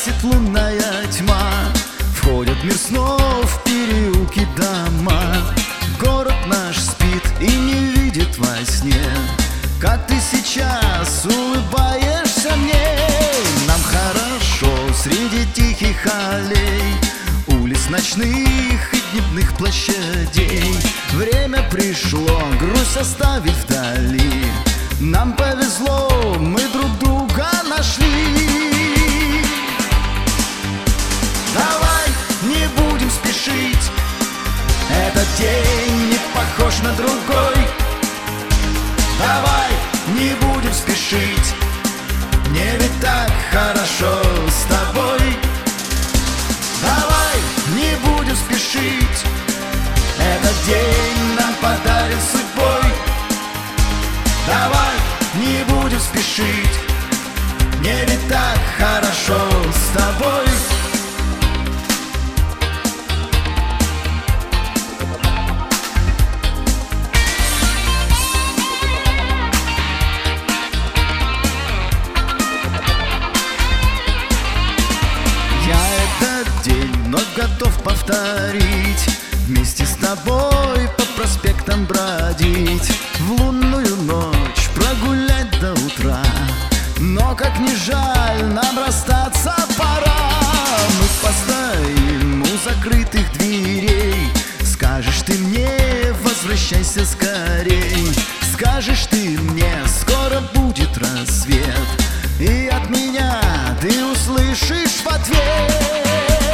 гасит лунная тьма. Входят в мир снов переулки, дома. Город наш спит и не видит во сне, как ты сейчас улыбаешься мне. Нам хорошо среди тихих аллей, улиц ночных и дневных площадей. Время пришло грусть оставить вдали. Нам повезло, мы друг друга нашли. Давай не будем спешить, этот день не похож на другой. Давай не будем спешить, мне ведь так хорошо с тобой. Давай не будем спешить, этот день нам подарен судьбой. Давай не будем спешить, мне ведь так хорошо с тобой. День вновь готов повторить, вместе с тобой по проспектам бродить, в лунную ночь прогулять до утра. Но как ни жаль, нам расстаться пора. Мы постоим у закрытых дверей. Скажешь ты мне, возвращайся скорей. Скажешь ты мне, скоро будет рассвет, и от меня ты услышишь в ответ.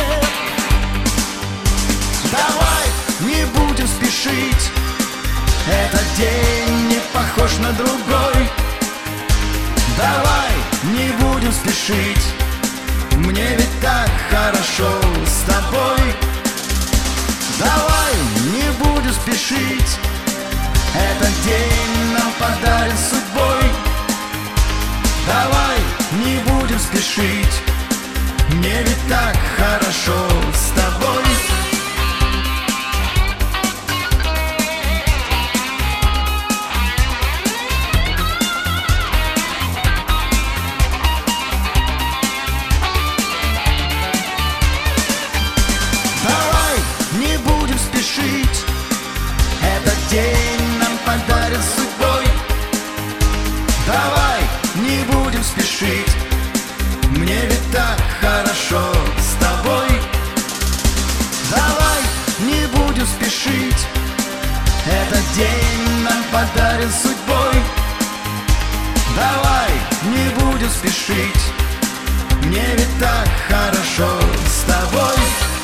Давай не будем спешить, этот день не похож на другой. Давай не будем спешить, мне ведь так хорошо с тобой. Давай не будем спешить, этот день нам подарен судьбой. Давай не будем спешить, мне ведь так хорошо с тобой. Этот день нам подарен судьбой. Давай не будем спешить, мне ведь так хорошо с тобой. Давай не будем спешить, этот день нам подарен судьбой. Давай не будем спешить, мне ведь так хорошо с тобой.